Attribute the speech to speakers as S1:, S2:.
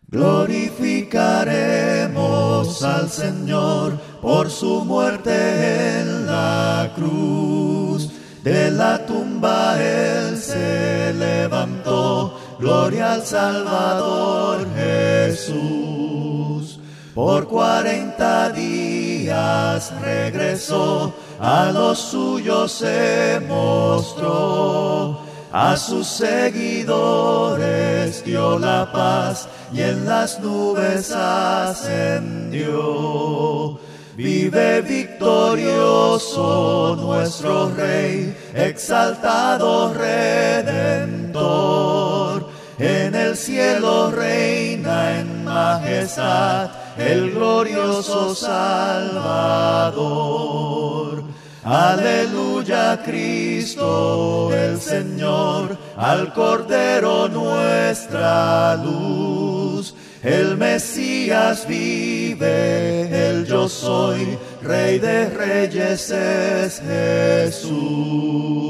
S1: Glorificaremos al Señor por su muerte en la cruz. De la tumba Él se levantó, gloria al Salvador Jesús. Por 40 días regresó, a los suyos se mostró. A sus seguidores dio la paz y en las nubes ascendió. Vive victorioso nuestro Rey, exaltado Redentor. En el cielo reina en majestad el glorioso Salvador. Aleluya, Cristo el Señor, al Cordero nuestra luz. El Mesías vive, el yo soy, Rey de Reyes es Jesús.